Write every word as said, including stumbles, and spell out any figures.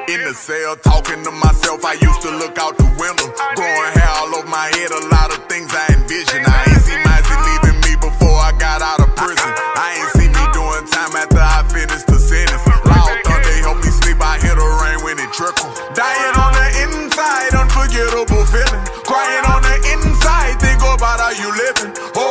In the cell, talking to myself, I used to look out the window. Growing hair all over my head, a lot of things I envisioned. I ain't see Mizey leaving me before I got out of prison. I ain't see me doing time after I finished the sentence. Loud thunder help me sleep, I hear the rain when it trickle. Dying on the inside, unforgettable feeling. Crying on the inside, think about how you living. Oh,